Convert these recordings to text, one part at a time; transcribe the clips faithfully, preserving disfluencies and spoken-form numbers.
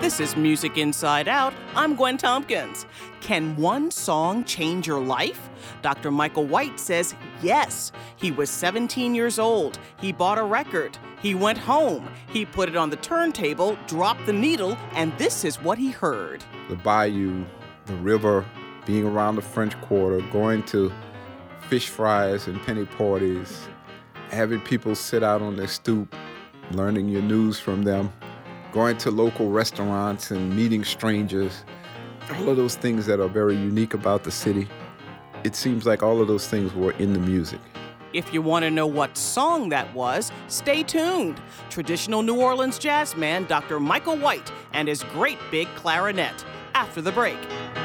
This is Music Inside Out. I'm Gwen Tompkins. Can one song change your life? Doctor Michael White says yes. He was seventeen years old. He bought a record. He went home. He put it on the turntable, dropped the needle, and this is what he heard. The bayou, the river, being around the French Quarter, going to fish fries and penny parties, having people sit out on their stoop, learning your news from them, going to local restaurants and meeting strangers, all of those things that are very unique about the city. It seems like all of those things were in the music. If you want to know what song that was, stay tuned. Traditional New Orleans jazz man Doctor Michael White and his great big clarinet. After the break.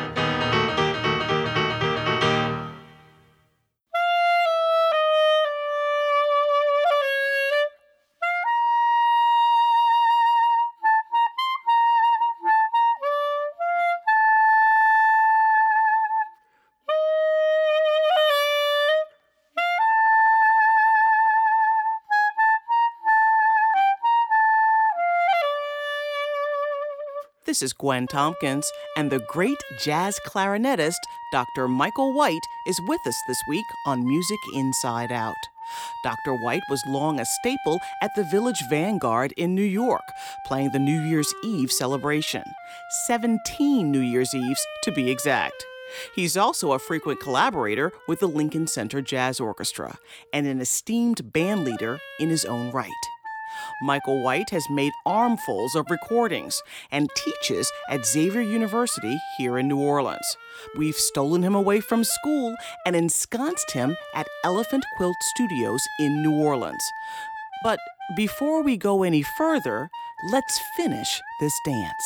This is Gwen Tompkins, and the great jazz clarinetist Doctor Michael White is with us this week on Music Inside Out. Doctor White was long a staple at the Village Vanguard in New York, playing the New Year's Eve celebration. seventeen New Year's Eves, to be exact. He's also a frequent collaborator with the Lincoln Center Jazz Orchestra and an esteemed band leader in his own right. Michael White has made armfuls of recordings and teaches at Xavier University here in New Orleans. We've stolen him away from school and ensconced him at Elephant Quilt Studios in New Orleans. But before we go any further, let's finish this dance.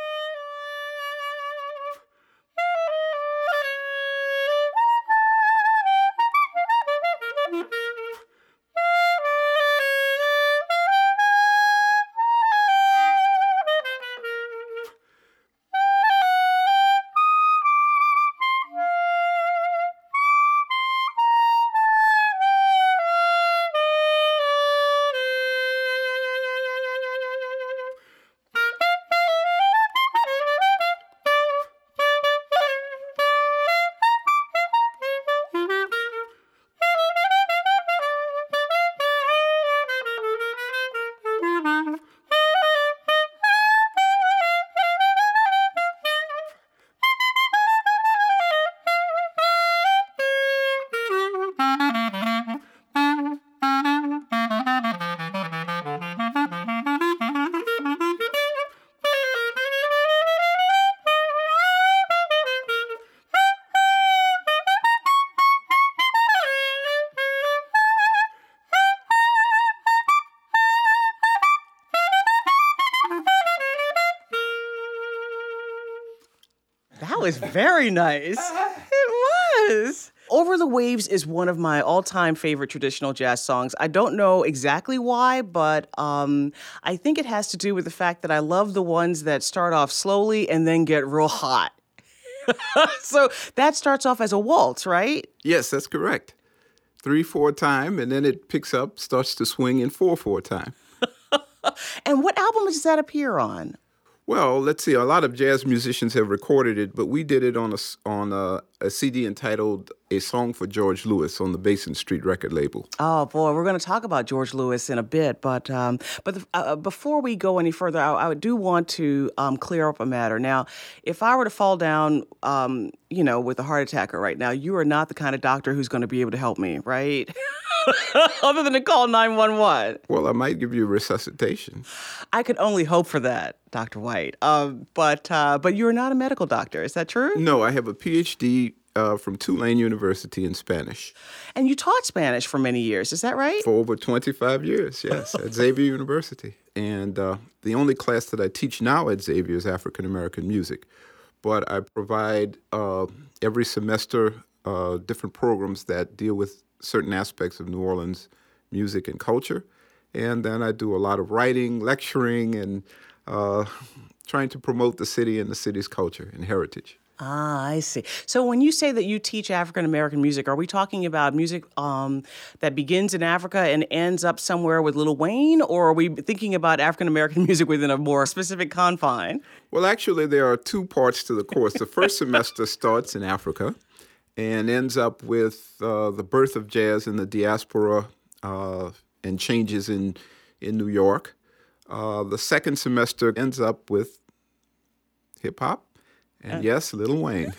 That was very nice. It was. Over the Waves is one of my all-time favorite traditional jazz songs. I don't know exactly why, but um, I think it has to do with the fact that I love the ones that start off slowly and then get real hot. So that starts off as a waltz, right? Yes, that's correct. Three, four time, and then it picks up, starts to swing in four, four time. And what album does that appear on? Well, let's see. A lot of jazz musicians have recorded it, but we did it on a, on a, a C D entitled A Song for George Lewis on the Basin Street record label. Oh, boy, we're going to talk about George Lewis in a bit. But um, but the, uh, before we go any further, I, I do want to um, clear up a matter. Now, if I were to fall down, um, you know, with a heart attack right now, you are not the kind of doctor who's going to be able to help me, right? Other than to call nine one one. Well, I might give you resuscitation. I could only hope for that, Doctor White. Um, but uh, but you're not a medical doctor. Is that true? No, I have a P H D uh, from Tulane University in Spanish. And you taught Spanish for many years. Is that right? For over twenty-five years, yes, at Xavier University. And uh, the only class that I teach now at Xavier is African American music. But I provide uh, every semester uh, different programs that deal with certain aspects of New Orleans music and culture. And then I do a lot of writing, lecturing, and uh, trying to promote the city and the city's culture and heritage. Ah, I see. So when you say that you teach African American music, are we talking about music um, that begins in Africa and ends up somewhere with Lil Wayne, or are we thinking about African American music within a more specific confine? Well, actually, there are two parts to the course. The first semester starts in Africa and ends up with uh, the birth of jazz in the diaspora uh, and changes in, in New York. Uh, the second semester ends up with hip-hop. And yes, Lil Wayne.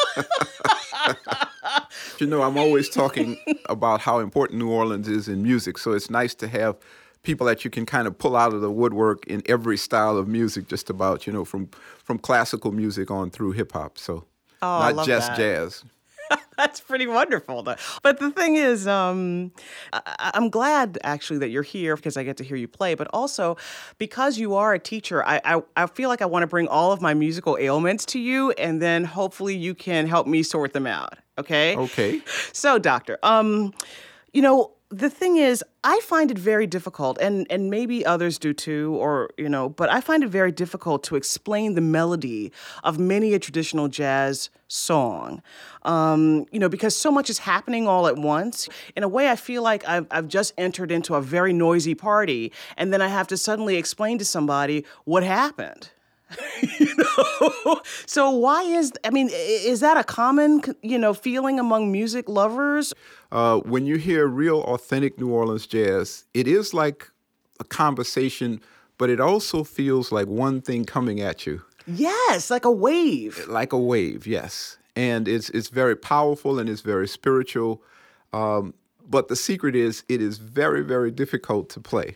You know, I'm always talking about how important New Orleans is in music, so it's nice to have people that you can kind of pull out of the woodwork in every style of music, just about, you know, from, from classical music on through hip-hop, so oh, I not love just that. jazz. That's pretty wonderful. Though. But the thing is, um, I- I'm glad, actually, that you're here because I get to hear you play. But also, because you are a teacher, I, I, I feel like I want to bring all of my musical ailments to you, and then hopefully you can help me sort them out. Okay? Okay. So, doctor, um, you know, the thing is, I find it very difficult, and, and maybe others do too, or, you know, but I find it very difficult to explain the melody of many a traditional jazz song, um, you know, because so much is happening all at once. In a way, I feel like I've, I've just entered into a very noisy party, and then I have to suddenly explain to somebody what happened. You know, so why is, I mean, is that a common, you know, feeling among music lovers? Uh, when you hear real authentic New Orleans jazz, it is like a conversation, but it also feels like one thing coming at you. Yes, like a wave. Like a wave, yes. And it's it's very powerful and it's very spiritual. Um, but the secret is it is very, very difficult to play.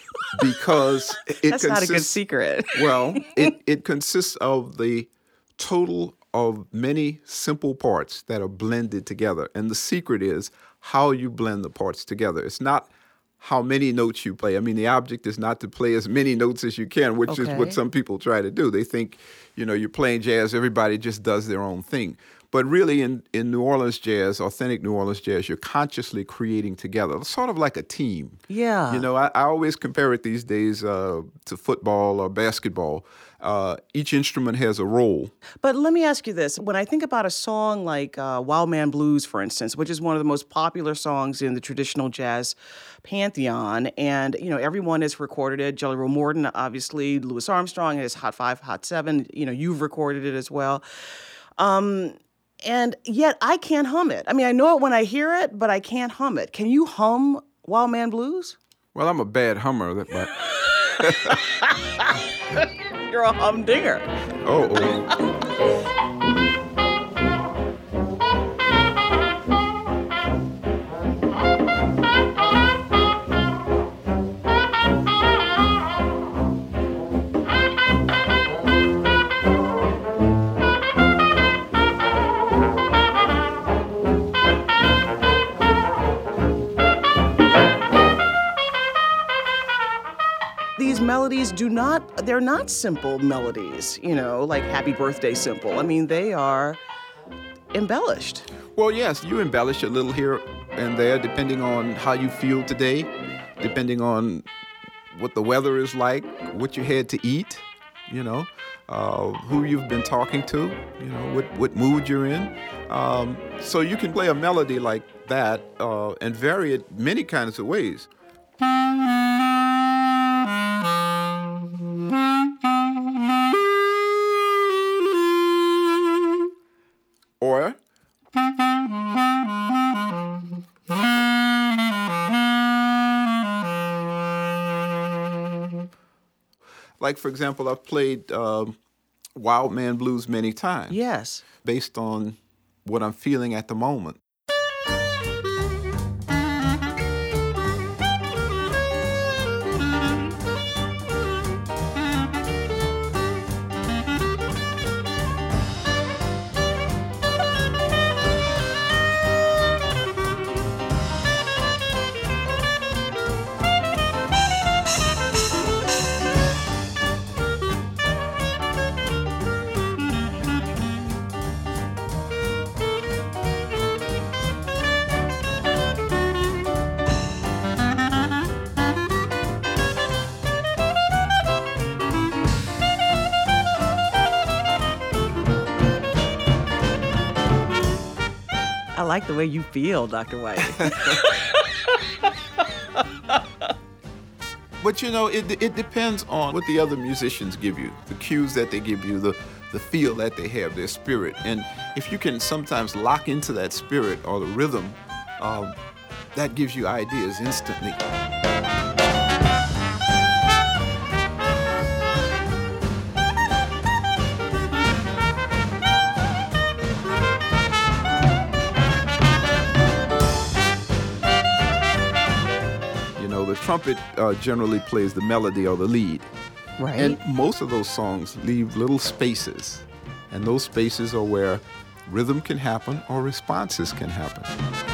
Because it That's consists, not a good secret. Well, it, it consists of the total of many simple parts that are blended together. And the secret is how you blend the parts together. It's not how many notes you play. I mean, the object is not to play as many notes as you can, which Okay. is what some people try to do. They think, you know, you're playing jazz, everybody just does their own thing. But really, in, in New Orleans jazz, authentic New Orleans jazz, you're consciously creating together, sort of like a team. Yeah. You know, I, I always compare it these days uh, to football or basketball. Uh, each instrument has a role. But let me ask you this. When I think about a song like uh, Wild Man Blues, for instance, which is one of the most popular songs in the traditional jazz pantheon, and, you know, everyone has recorded it. Jelly Roll Morton, obviously, Louis Armstrong, his Hot Five, Hot Seven, you know, you've recorded it as well. Um, and yet I can't hum it. I mean, I know it when I hear it, but I can't hum it. Can you hum Wild Man Blues? Well, I'm a bad hummer, but... You're a humdinger. Oh, oh. These melodies do not, they're not simple melodies, you know, like Happy Birthday simple. I mean, they are embellished. Well, yes, you embellish a little here and there, depending on how you feel today, depending on what the weather is like, what you had to eat, you know, uh, who you've been talking to, you know, what, what mood you're in. Um, so you can play a melody like that uh, and vary it many kinds of ways. Or like, for example, I've played um, Wild Man Blues many times. Yes. Based on what I'm feeling at the moment. like the way you feel, Doctor White. But, you know, it it depends on what the other musicians give you, the cues that they give you, the, the feel that they have, their spirit. And if you can sometimes lock into that spirit or the rhythm, um, that gives you ideas instantly. The trumpet uh, generally plays the melody or the lead. Right. And most of those songs leave little spaces. And those spaces are where rhythm can happen or responses can happen.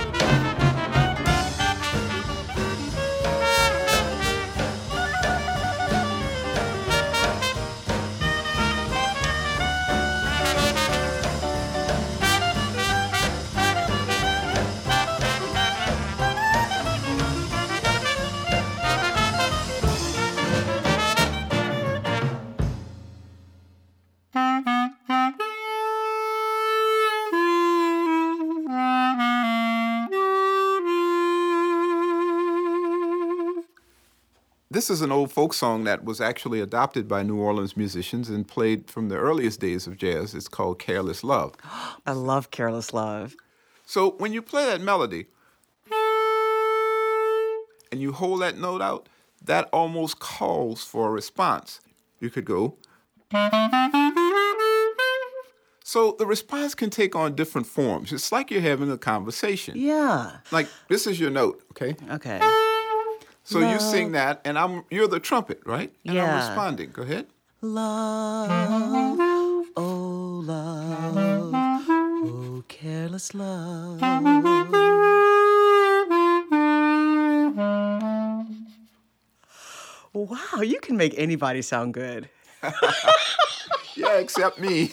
This is an old folk song that was actually adopted by New Orleans musicians and played from the earliest days of jazz. It's called Careless Love. I love Careless Love. So when you play that melody and you hold that note out, that almost calls for a response. You could go. So the response can take on different forms. It's like you're having a conversation. Yeah. Like, this is your note, okay? Okay. So love. You sing that, and I'm you're the trumpet, right? And yeah. I'm responding. Go ahead. Love, oh love, oh careless love. Wow, you can make anybody sound good. Yeah, except me.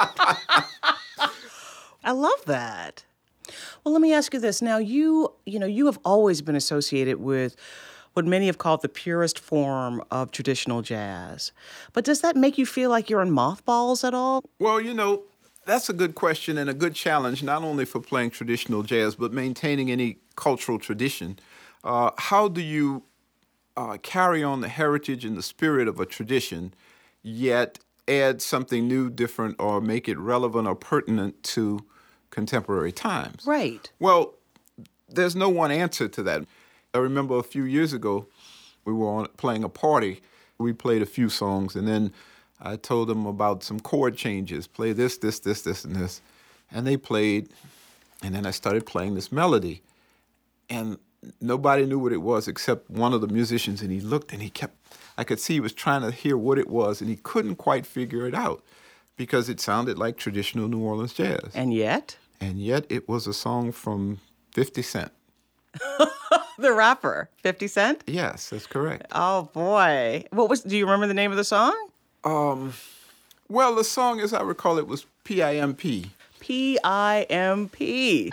I love that. Well, let me ask you this. Now, you, you know, you have always been associated with what many have called the purest form of traditional jazz. But does that make you feel like you're in mothballs at all? Well, you know, that's a good question and a good challenge, not only for playing traditional jazz, but maintaining any cultural tradition. Uh, how do you uh, carry on the heritage and the spirit of a tradition, yet add something new, different, or make it relevant or pertinent to contemporary times? Right. Well, there's no one answer to that. I remember a few years ago, we were on, playing a party. We played a few songs, and then I told them about some chord changes. Play this, this, this, this, and this. And they played, and then I started playing this melody. And nobody knew what it was except one of the musicians, and he looked, and he kept, I could see he was trying to hear what it was, and he couldn't quite figure it out because it sounded like traditional New Orleans jazz. And yet? And yet it was a song from fifty Cent. The rapper, fifty Cent? Yes, that's correct. Oh, boy. What was, do you remember the name of the song? Um, well, the song, as I recall, it was P I M P. P I M P.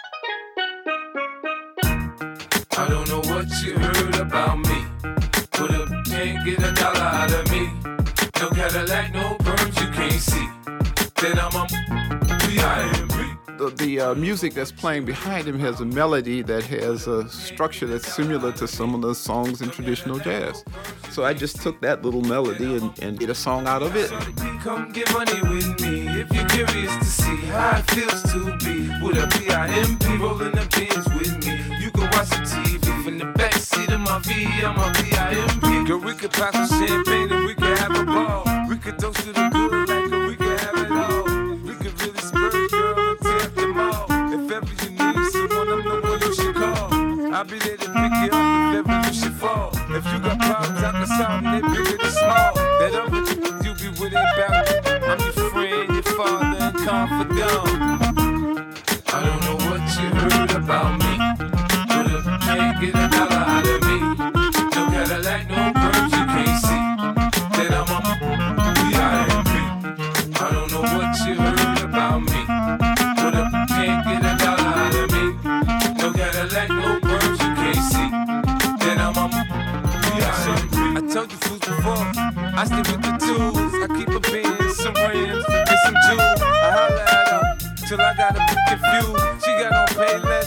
I don't know what you heard about me. Put up, can't get a dollar out of me. No Cadillac, no perms you can't see. Then I'm a P I M P. The, the uh, music that's playing behind him has a melody that has a structure that's similar to some of the songs in traditional jazz. So I just took that little melody and, and did a song out of it. Come get money with me if you're curious to see how it feels to be with a P I M P rolling the pins with me. You can watch the T V from the backseat of my V. I'm a P I M P. Girl, we could pop some champagne and we could have a ball. We could toast to the good like a we could have it all. We could really spur, girl, and tap them all. If ever you need someone, I'm the one you should call. I'll be there to pick you up if ever you should fall. If you got problems, I can solve them, they big or they small. That other you be with it about. I'm your friend, your father, and confidant. I don't know what you heard about me, but if you can't get a dollar out of me, no Cadillac, no perms you can't see, then I'm a P I M P. I don't know what you heard about me, but if you can't get a dollar out of me, no Cadillac, no perms you can't see, then I'm a P I M P. I told you fools before, I stick with the tools. I keep a Benz, some rims, and some jewels. I holla at her till I got a bit confused. She got on Payless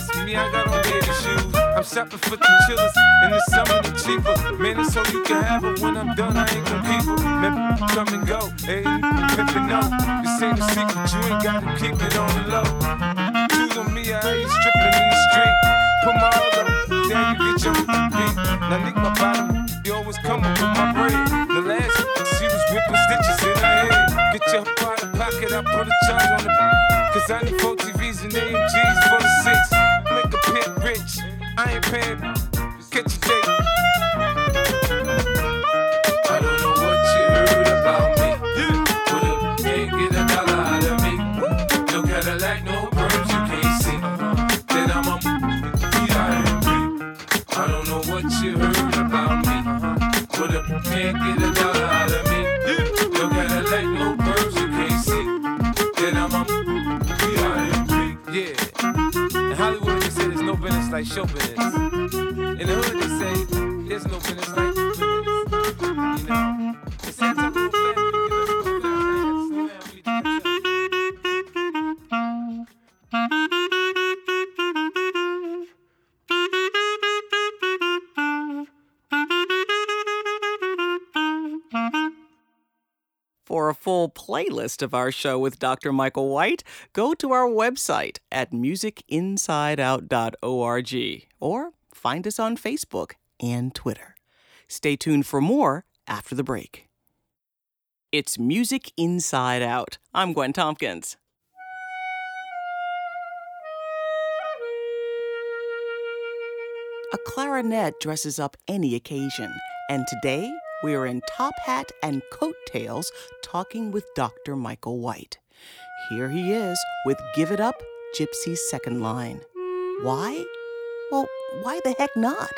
shopping for the chillers. In the summer, the cheaper. Man, it's so you can have it. When I'm done, I ain't gon' keep it. Man, come and go. Hey, pimpin' no. This ain't a secret. You ain't gotta keep it on the low. Choose on me, I ain't stripping in the street. Put my other, there you get your beat. Now, nick my bottom. You always come up with my bread. The last, she was whipping stitches in her head. Get your pot of pocket, I put a charge on the. Cause I need four T Vs and A M Gs for the six. Make a pit rich. I ain't paying. Catch a date. I don't know what you heard about me. But if you can't get a dollar out of me, no Cadillac, no perms you can't see. Then I'm a P I M P. I don't know what you heard about me. But if you can't get a dollar out of me, no Cadillac, no perms you can't see. Then I'm a P I M P. Yeah. In Hollywood, they say there's no business like show business. In the hood, they say there's no business like business. You know, it's that type of For a full playlist of our show with Doctor Michael White, go to our website at music inside out dot org or find us on Facebook and Twitter. Stay tuned for more after the break. It's Music Inside Out. I'm Gwen Tompkins. A clarinet dresses up any occasion, and today we're in top hat and coattails talking with Doctor Michael White. Here he is with Give It Up, Gypsy's second line. Why? Well, why the heck not?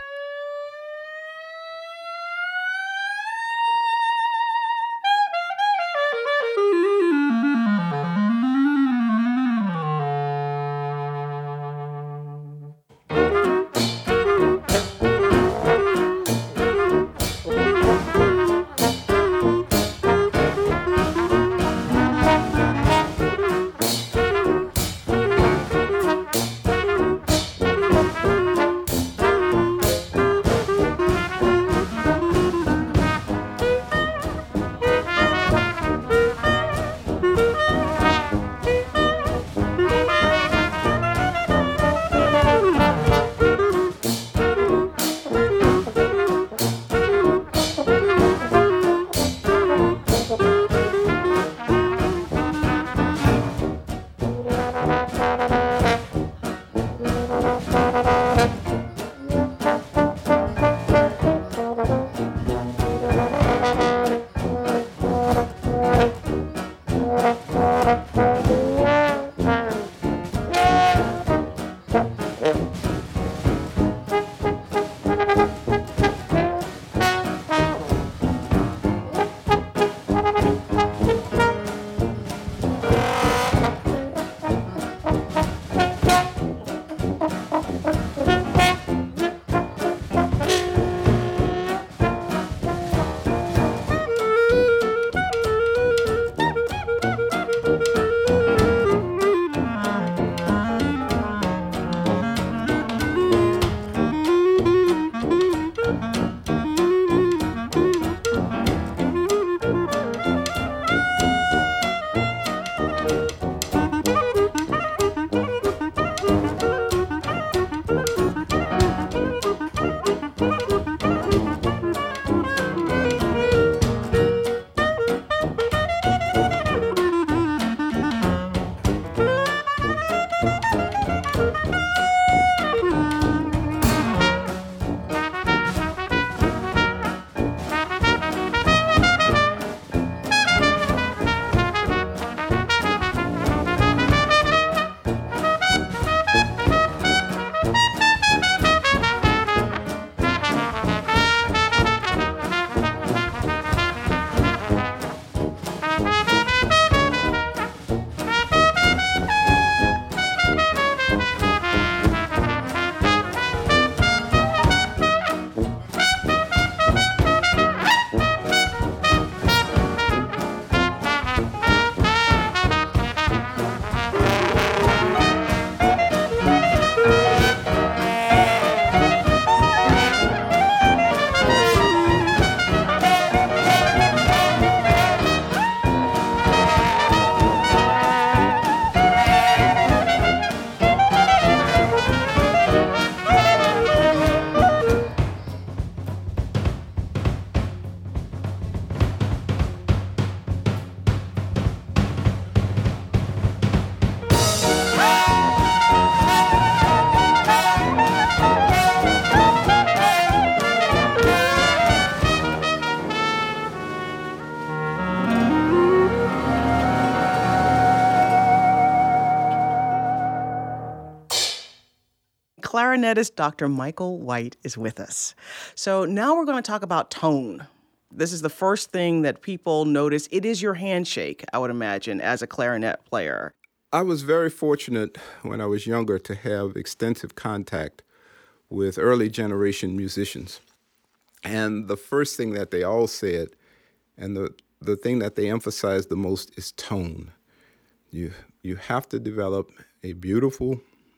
clarinetist Doctor Michael White is with us. So now we're going to talk about tone. This is the first thing that people notice. It is your handshake, I would imagine, as a clarinet player. I was very fortunate when I was younger to have extensive contact with early generation musicians. And the first thing that they all said, and the, the thing that they emphasized the most, is tone. You, you have to develop a beautiful,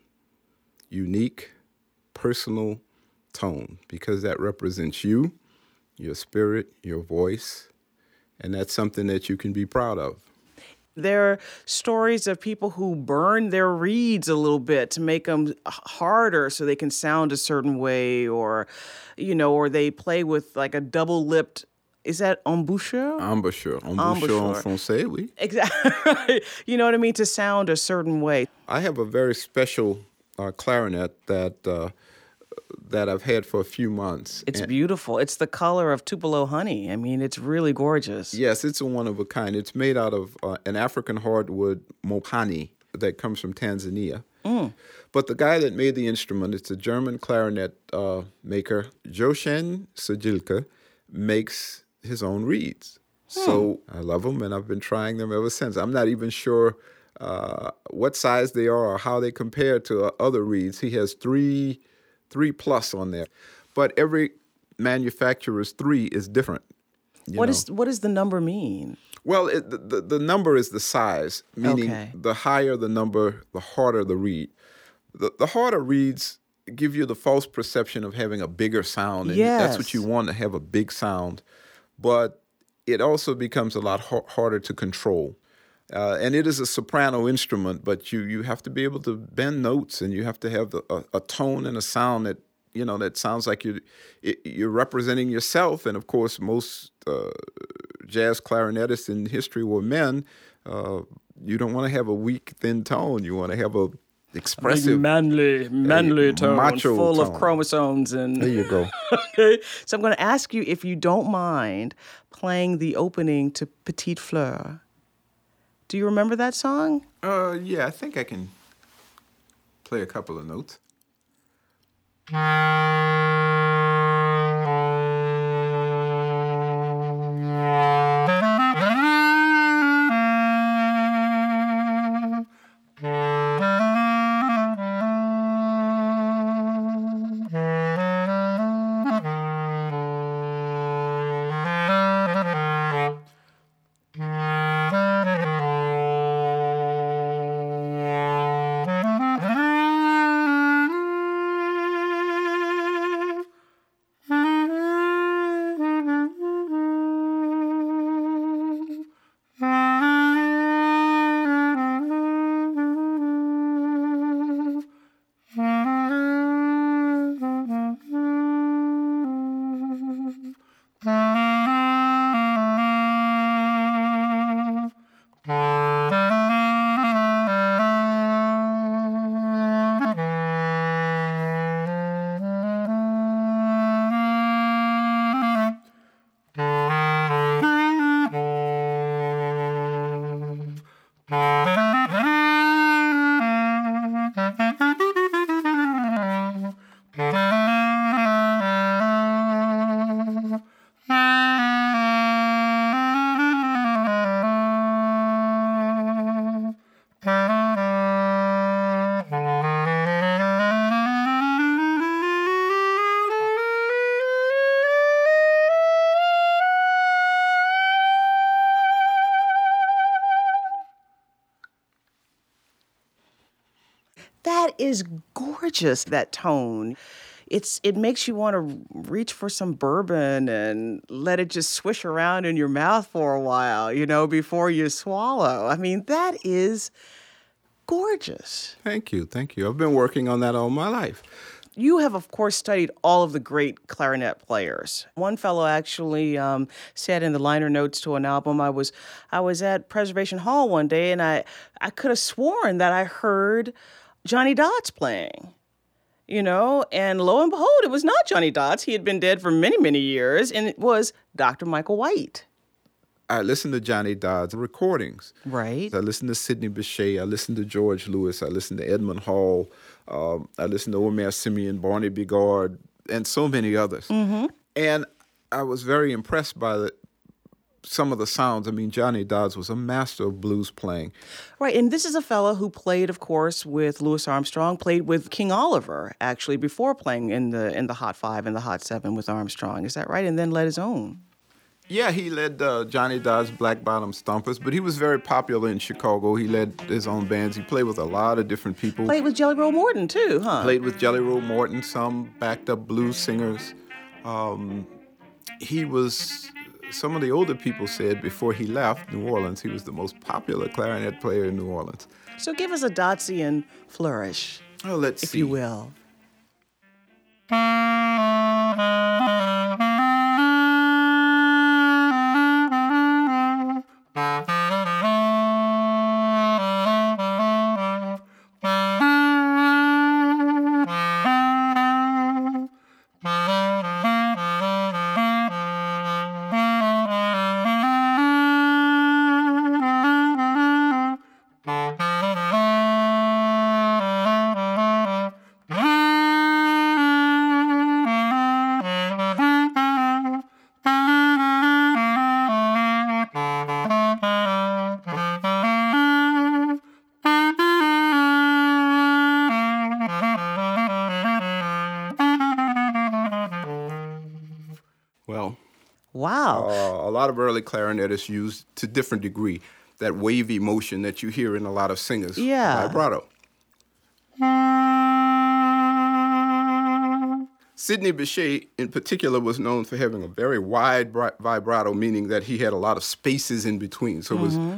unique, personal tone, because that represents you, your spirit, your voice, and that's something that you can be proud of. There are stories of people who burn their reeds a little bit to make them harder so they can sound a certain way, or, you know, or they play with like a double-lipped, is that embouchure? Embouchure. Embouchure en français, oui. Exactly. You know what I mean? To sound a certain way. I have a very special uh, clarinet that uh, that I've had for a few months. It's and beautiful. It's the color of Tupelo honey. I mean, it's really gorgeous. Yes, it's a one of a kind. It's made out of uh, an African hardwood mopani that comes from Tanzania. Mm. But the guy that made the instrument, it's a German clarinet uh, maker, Jochen Sajilka, makes his own reeds. Hmm. So I love them, and I've been trying them ever since. I'm not even sure uh, what size they are or how they compare to uh, other reeds. He has three... Three plus on there. But every manufacturer's three is different. What is, what does the number mean? Well, it, the, the number is the size, meaning okay. the higher the number, the harder the reed. The, the harder reeds give you the false perception of having a bigger sound. And yes. That's what you want, to have a big sound. But it also becomes a lot ha- harder to control. Uh, and it is a soprano instrument, but you you have to be able to bend notes, and you have to have the, a, a tone and a sound that, you know, that sounds like you're, you're representing yourself. And, of course, most uh, jazz clarinetists in history were men. Uh, you don't want to have a weak, thin tone. You want to have a expressive, manly, manly a tone, macho full tone. of chromosomes. And there you go. Okay. So I'm going to ask you if you don't mind playing the opening to Petite Fleur. Do you remember that song? Uh, yeah, I think I can play a couple of notes. That is gorgeous, that tone. It's it makes you want to reach for some bourbon and let it just swish around in your mouth for a while, you know, before you swallow. I mean, that is gorgeous. Thank you, thank you. I've been working on that all my life. You have, of course, studied all of the great clarinet players. One fellow actually um, said in the liner notes to an album, I was I was at Preservation Hall one day, and I, I could have sworn that I heard Johnny Dodds playing, you know, and lo and behold, it was not Johnny Dodds. He had been dead for many, many years, and it was Doctor Michael White. I listened to Johnny Dodd's recordings. Right. I listened to Sidney Bechet. I listened to George Lewis. I listened to Edmund Hall. Um, I listened to Omer Simeon, Barney Bigard, and so many others. Mm-hmm. And I was very impressed by the, some of the sounds. I mean, Johnny Dodds was a master of blues playing. Right, and this is a fellow who played, of course, with Louis Armstrong, played with King Oliver, actually, before playing in the in the Hot Five and the Hot Seven with Armstrong. Is that right? And then led his own. Yeah, he led uh, Johnny Dodd's Black Bottom Stompers, but he was very popular in Chicago. He led his own bands. He played with a lot of different people. Played with Jelly Roll Morton, too, huh? Played with Jelly Roll Morton, some backed up blues singers. Um, he was, some of the older people said before he left New Orleans, he was the most popular clarinet player in New Orleans. So give us a Dodsian flourish, oh, let's if see. you will. Well, wow. Uh, a lot of early clarinetists used, to different degree, that wavy motion that you hear in a lot of singers. Yeah. Vibrato. Sidney Bechet, in particular, was known for having a very wide vibrato, meaning that he had a lot of spaces in between. So it was... Mm-hmm.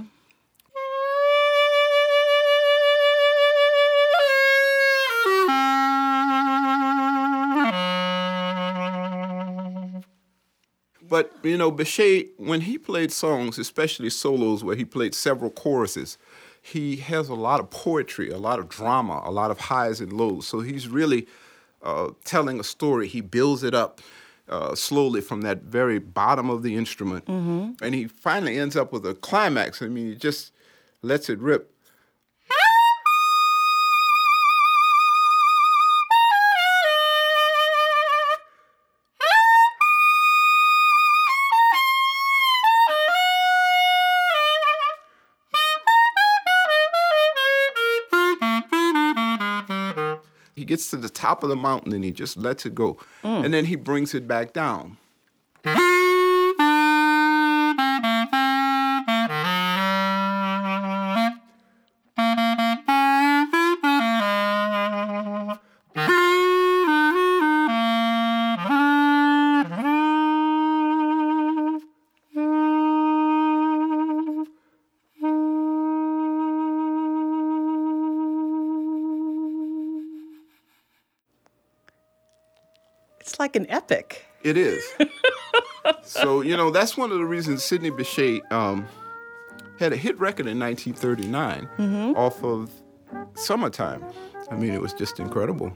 But, you know, Bechet, when he played songs, especially solos where he played several choruses, he has a lot of poetry, a lot of drama, a lot of highs and lows. So he's really uh, telling a story. He builds it up uh, slowly from that very bottom of the instrument. Mm-hmm. And he finally ends up with a climax. I mean, he just lets it rip. He gets to the top of the mountain and he just lets it go. Mm. And then he brings it back down. It's like an epic. It is. So, you know, that's one of the reasons Sidney Bechet um, had a hit record in nineteen thirty-nine mm-hmm. off of Summertime. I mean, it was just incredible.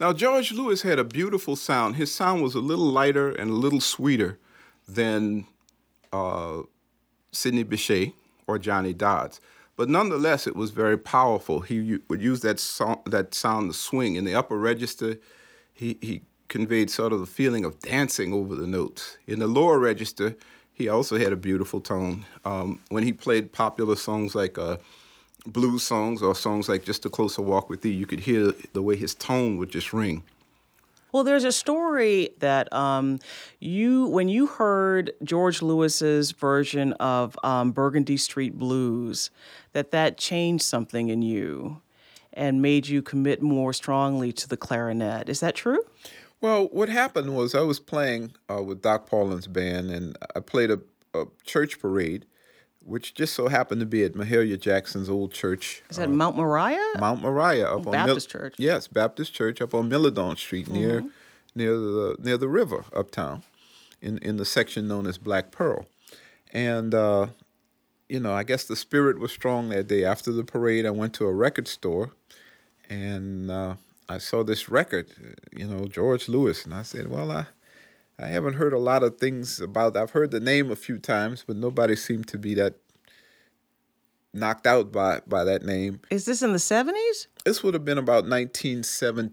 Now, George Lewis had a beautiful sound. His sound was a little lighter and a little sweeter than uh, Sidney Bechet or Johnny Dodds. But nonetheless, it was very powerful. He u- would use that, song, that sound to swing. In the upper register, he, he conveyed sort of the feeling of dancing over the notes. In the lower register, he also had a beautiful tone. Um, when he played popular songs like uh, blues songs or songs like Just a Closer Walk with Thee, you could hear the way his tone would just ring. Well, there's a story that um, you, when you heard George Lewis's version of um, Burgundy Street Blues, that that changed something in you and made you commit more strongly to the clarinet. Is that true? Well, what happened was I was playing uh, with Doc Paulin's band, and I played a, a church parade, which just so happened to be at Mahalia Jackson's old church. Is that uh, Mount Moriah? Mount Moriah. Up oh, on Baptist Mil- Church. Yes, Baptist Church up on Milledon Street near mm-hmm. near the near the river uptown, in, in the section known as Black Pearl. And, uh, you know, I guess the spirit was strong that day. After the parade, I went to a record store, and uh, I saw this record, you know, George Lewis. And I said, well, I... I haven't heard a lot of things about, I've heard the name a few times, but nobody seemed to be that knocked out by, by that name. Is this in the seventies? This would have been about nineteen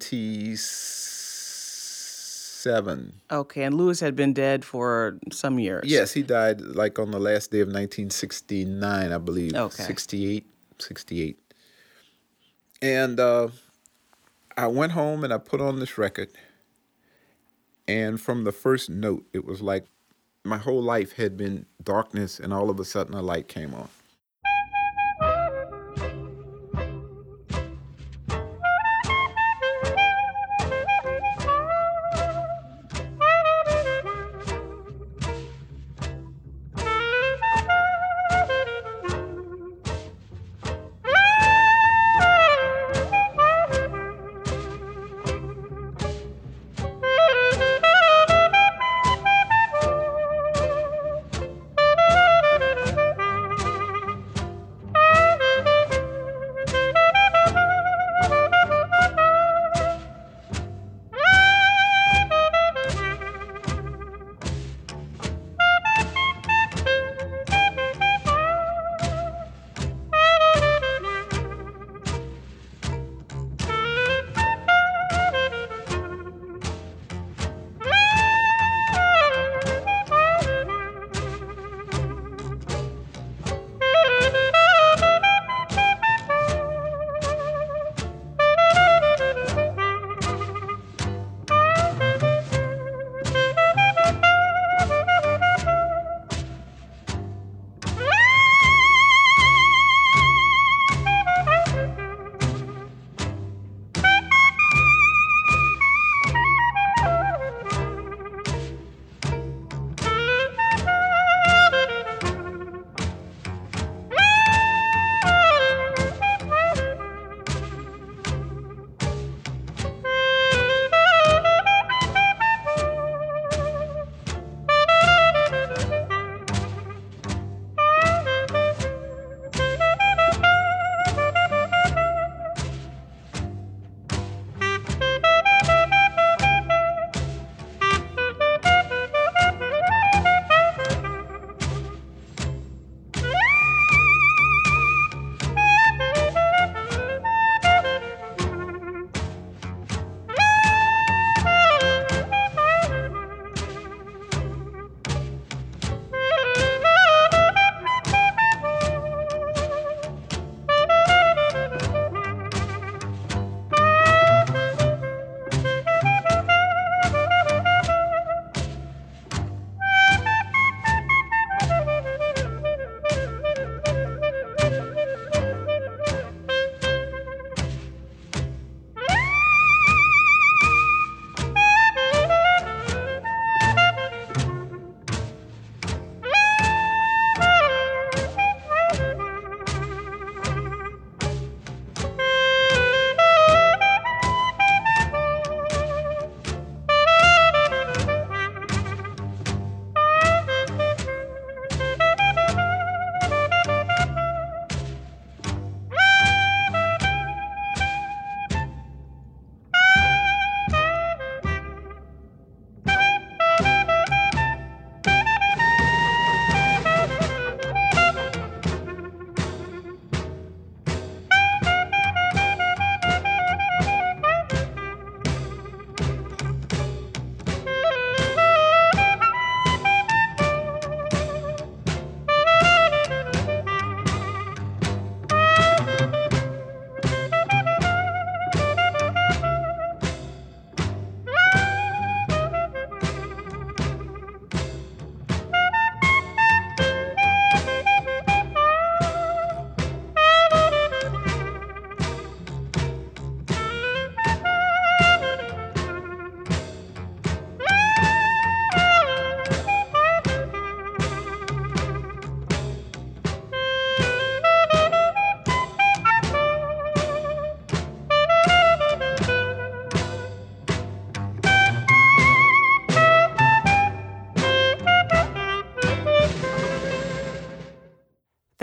seventy-seven. Okay, and Lewis had been dead for some years. Yes, he died like on the last day of nineteen sixty-nine, I believe. Okay. sixty-eight, sixty-eight. And uh, I went home and I put on this record. And from the first note, it was like my whole life had been darkness, and all of a sudden a light came on.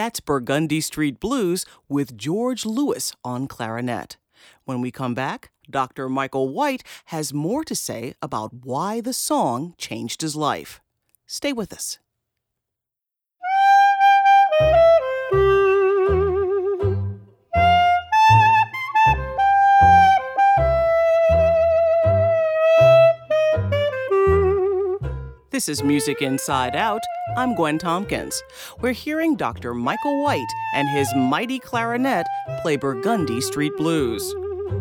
That's Burgundy Street Blues with George Lewis on clarinet. When we come back, Doctor Michael White has more to say about why the song changed his life. Stay with us. This is Music Inside Out. I'm Gwen Tompkins. We're hearing Doctor Michael White and his mighty clarinet play Burgundy Street Blues.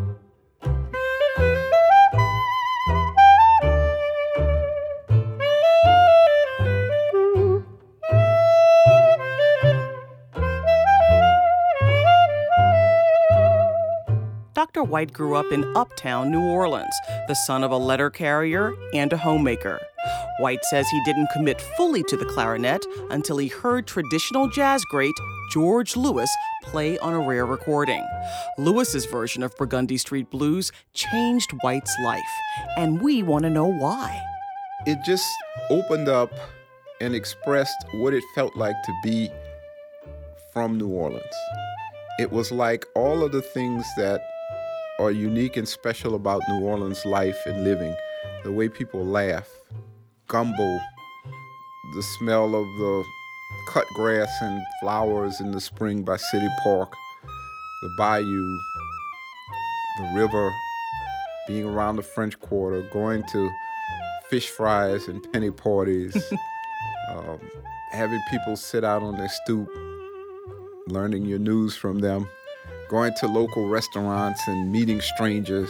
Doctor White grew up in uptown New Orleans, the son of a letter carrier and a homemaker. White says he didn't commit fully to the clarinet until he heard traditional jazz great George Lewis play on a rare recording. Lewis's version of Burgundy Street Blues changed White's life, and we want to know why. It just opened up and expressed what it felt like to be from New Orleans. It was like all of the things that are unique and special about New Orleans life and living. The way people laugh, gumbo, the smell of the cut grass and flowers in the spring by City Park, the bayou, the river, being around the French Quarter, going to fish fries and penny parties, um, having people sit out on their stoop, learning your news from them, going to local restaurants and meeting strangers,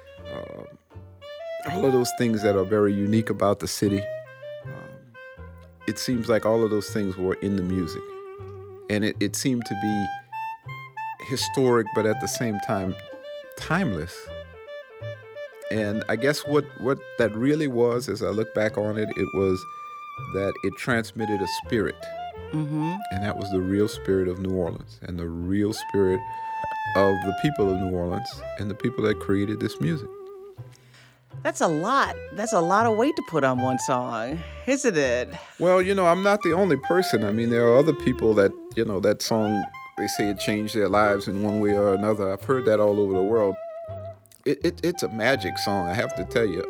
uh, all of those things that are very unique about the city. Um, it seems like all of those things were in the music. And it, it seemed to be historic, but at the same time, timeless. And I guess what, what that really was, as I look back on it, it was that it transmitted a spirit. Mm-hmm. And that was the real spirit of New Orleans and the real spirit of the people of New Orleans and the people that created this music. That's a lot. That's a lot of weight to put on one song, isn't it? Well, you know, I'm not the only person. I mean, there are other people that, you know, that song, they say it changed their lives in one way or another. I've heard that all over the world. It, it, it's a magic song, I have to tell you.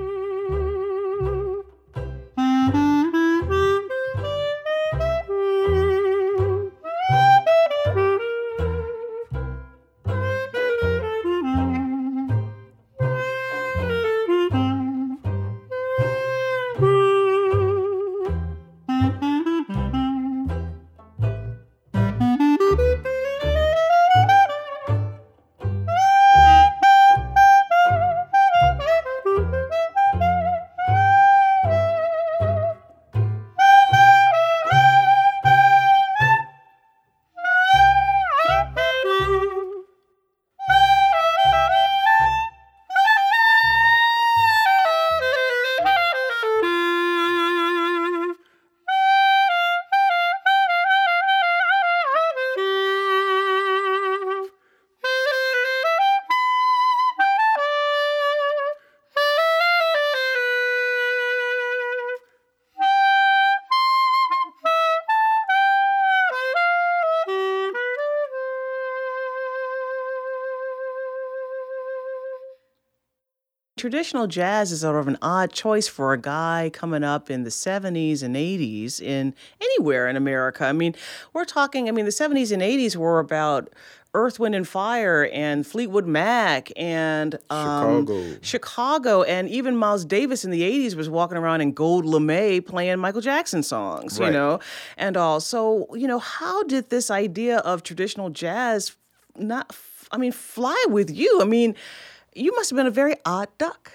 Traditional jazz is sort of an odd choice for a guy coming up in the seventies and eighties in anywhere in America. I mean, we're talking, I mean, the seventies and eighties were about Earth, Wind and Fire and Fleetwood Mac and um, Chicago. Chicago. And even Miles Davis in the eighties was walking around in gold lame playing Michael Jackson songs, right. you know, and all. So, you know, how did this idea of traditional jazz not, I mean, fly with you? I mean, you must have been a very odd duck.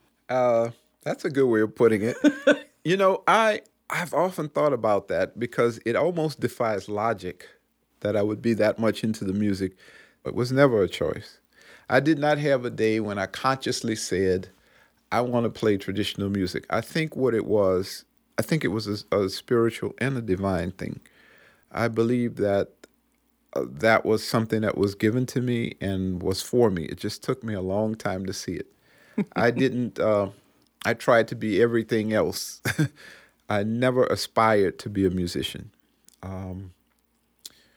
Uh, that's a good way of putting it. You know, I, I've often thought about that because it almost defies logic that I would be that much into the music. It was never a choice. I did not have a day when I consciously said, I want to play traditional music. I think what it was, I think it was a, a spiritual and a divine thing. I believe that Uh, that was something that was given to me and was for me. It just took me a long time to see it. I didn't, uh, I tried to be everything else. I never aspired to be a musician. Um,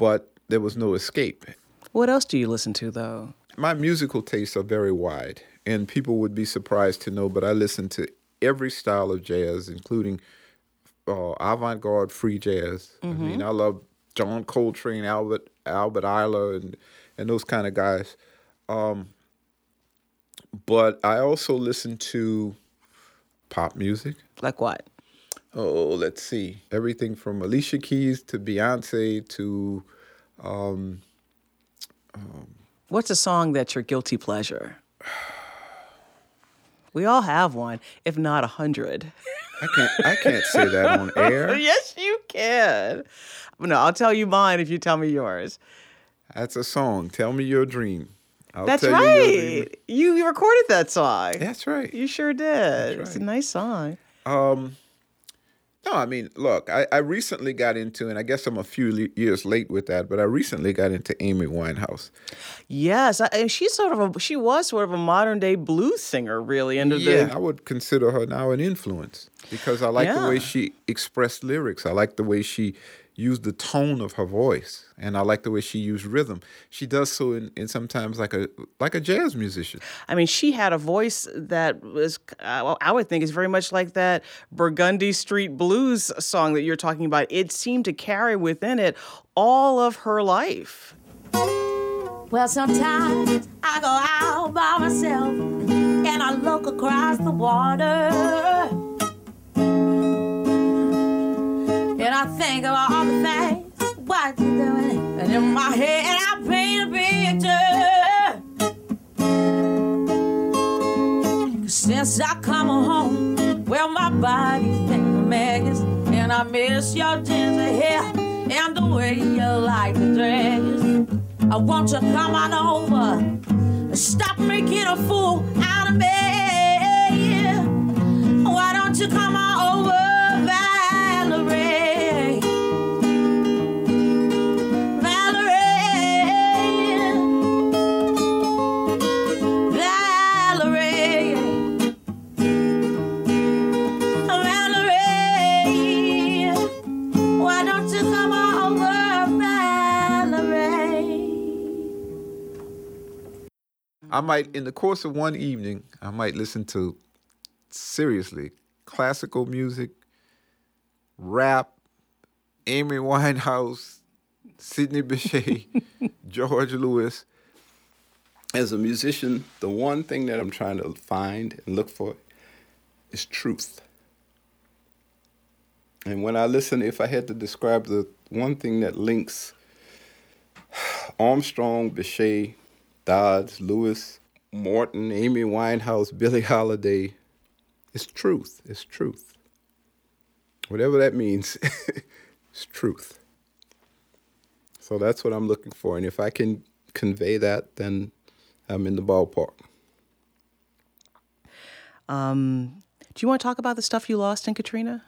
but there was no escape. What else do you listen to, though? My musical tastes are very wide, and people would be surprised to know, but I listen to every style of jazz, including uh, avant-garde free jazz. Mm-hmm. I mean, I love John Coltrane, Albert Albert Ayler, and and those kind of guys. Um, but I also listen to pop music. Like what? Oh, let's see. Everything from Alicia Keys to Beyonce to... Um, um, What's a song that's your guilty pleasure? We all have one, if not a hundred. I can't. I can't say that on air. Yes, you can. No, I'll tell you mine if you tell me yours. That's a song. Tell me your dream. I'll That's tell right. You, you recorded that song. That's right. You sure did. That's right. It's a nice song. Um, no, I mean, look, I, I recently got into, and I guess I'm a few le- years late with that, but I recently got into Amy Winehouse. Yes, I, and she's sort of a, she was sort of a modern day blues singer, really. Under Yeah, the, I would consider her now an influence because I like Yeah. the way she expressed lyrics. I like the way she used the tone of her voice, and I like the way she used rhythm. She does so in, in sometimes like a like a jazz musician. I mean, she had a voice that was, uh, I would think, is very much like that Burgundy Street Blues song that you're talking about. It seemed to carry within it all of her life. Well, sometimes I go out by myself and I look across the water. And I think of all the things, what you doing? And in my head I paint a picture. 'Cause since I come home, well, my body's been a mess. And I miss your ginger hair and the way you like to dress. I want you to come on over and stop making a fool out of me. Why don't you come on over, Valerie? Valerie. Valerie. Valerie. Why don't you come on over, Valerie? I might, in the course of one evening, I might listen to, seriously, classical music, rap, Amy Winehouse, Sidney Bechet, George Lewis. As a musician, the one thing that I'm trying to find and look for is truth. And when I listen, if I had to describe the one thing that links Armstrong, Bechet, Dodds, Lewis, Morton, Amy Winehouse, Billie Holiday, it's truth. It's truth. Whatever that means, it's truth. So that's what I'm looking for. And if I can convey that, then I'm in the ballpark. Um, do you want to talk about the stuff you lost in Katrina?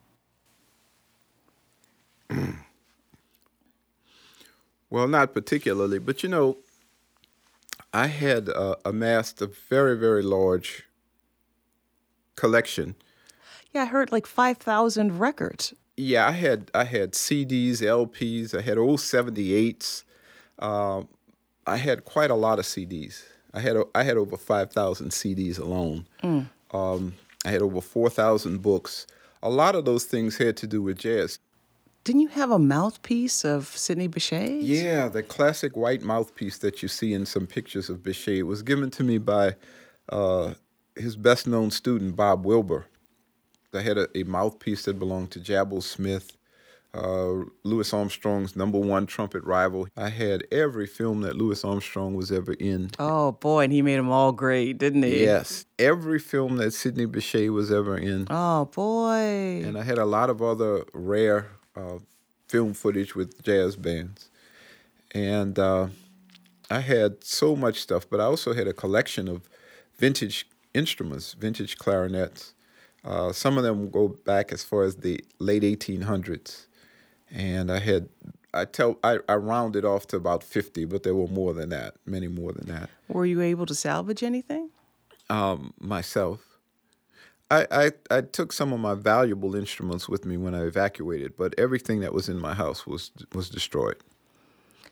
Well, not particularly, but you know, I had uh, amassed a very, very large collection. Yeah, I heard like five thousand records. Yeah, I had I had C Ds, L Ps, I had old seventy-eights. Um, I had quite a lot of C Ds. I had I had over five thousand C Ds alone. Mm. Um, I had over four thousand books. A lot of those things had to do with jazz. Didn't you have a mouthpiece of Sidney Bechet? Yeah, the classic white mouthpiece that you see in some pictures of Bechet was given to me by uh, his best-known student, Bob Wilbur. I had a, a mouthpiece that belonged to Jabal Smith, uh, Louis Armstrong's number one trumpet rival. I had every film that Louis Armstrong was ever in. Oh, boy, and he made them all great, didn't he? Yes, every film that Sidney Bechet was ever in. Oh, boy. And I had a lot of other rare uh, film footage with jazz bands. And uh, I had so much stuff, but I also had a collection of vintage instruments, vintage clarinets. Uh, some of them go back as far as the late eighteen hundreds. And I had, I tell, I, I rounded off to about fifty, but there were more than that, many more than that. Were you able to salvage anything? Um, myself. I, I, I took some of my valuable instruments with me when I evacuated, but everything that was in my house was was destroyed.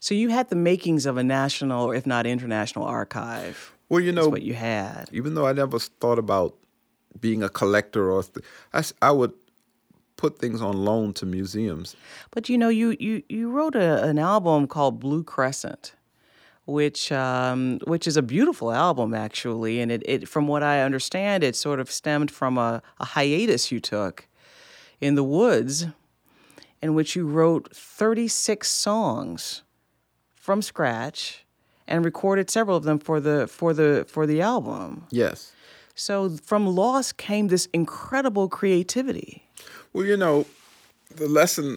So you had the makings of a national, if not international, archive. Well, you know, That's what you had. Even though I never thought about being a collector, or th- I, s- I would put things on loan to museums. But you know, you you you wrote a, an album called Blue Crescent, which um, which is a beautiful album actually, and it, it from what I understand, it sort of stemmed from a, a hiatus you took in the woods, in which you wrote thirty-six songs from scratch and recorded several of them for the for the for the album. Yes. So from loss came this incredible creativity. Well, you know, the lesson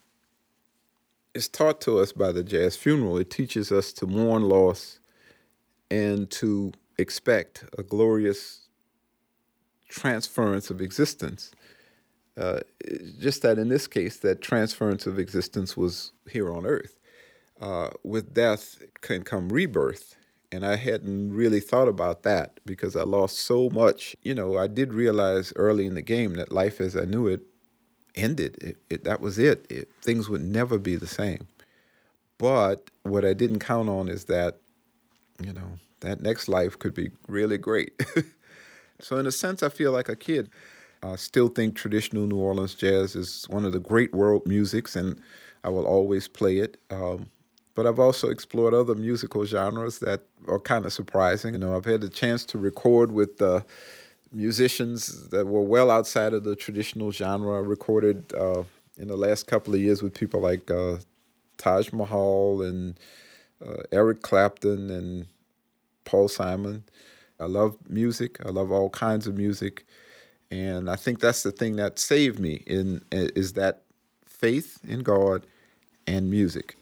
is taught to us by the jazz funeral. It teaches us to mourn loss and to expect a glorious transference of existence. Uh, just that in this case, that transference of existence was here on earth. Uh, with death can come rebirth. And I hadn't really thought about that because I lost so much. You know, I did realize early in the game that life as I knew it ended. It, it, that was it. it. Things would never be the same. But what I didn't count on is that, you know, that next life could be really great. So in a sense, I feel like a kid. I still think traditional New Orleans jazz is one of the great world musics, and I will always play it. Um, but I've also explored other musical genres that are kind of surprising. You know, I've had the chance to record with uh, musicians that were well outside of the traditional genre. I recorded uh, in the last couple of years with people like uh, Taj Mahal and uh, Eric Clapton and Paul Simon. I love music. I love all kinds of music. And I think that's the thing that saved me in is that faith in God and music.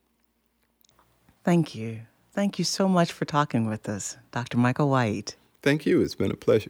Thank you. Thank you so much for talking with us, Doctor Michael White. Thank you. It's been a pleasure.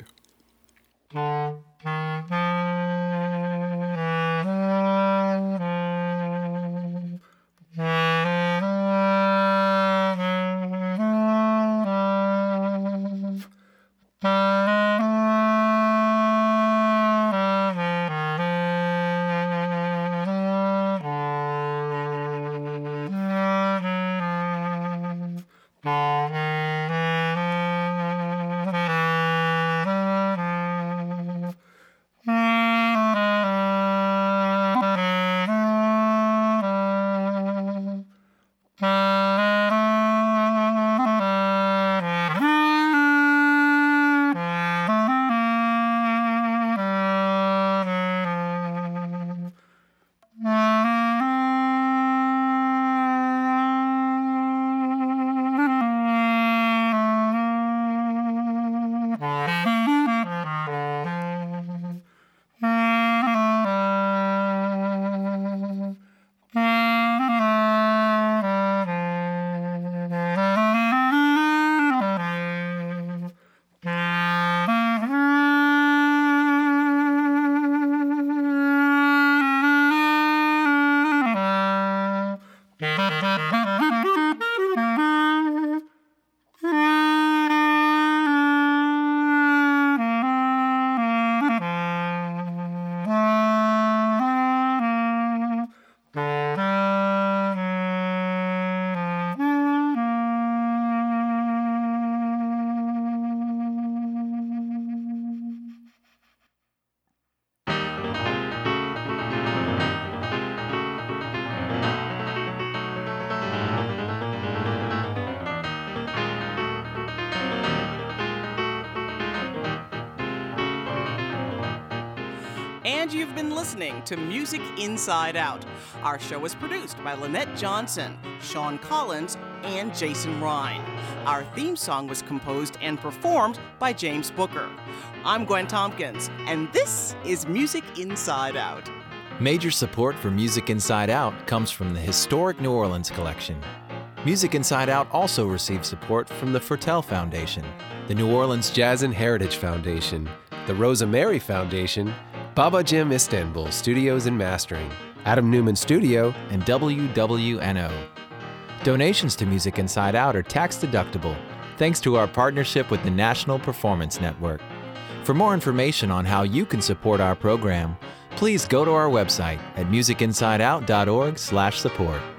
And you've been listening to Music Inside Out. Our show was produced by Lynette Johnson, Sean Collins, and Jason Ryan. Our theme song was composed and performed by James Booker. I'm Gwen Tompkins, and this is Music Inside Out. Major support for Music Inside Out comes from the Historic New Orleans Collection. Music Inside Out also receives support from the Fertel Foundation, the New Orleans Jazz and Heritage Foundation, the Rosa Mary Foundation, Baba Jim Istanbul Studios and Mastering, Adam Newman Studio, and W W N O. Donations to Music Inside Out are tax-deductible, thanks to our partnership with the National Performance Network. For more information on how you can support our program, please go to our website at music inside out dot org slash support.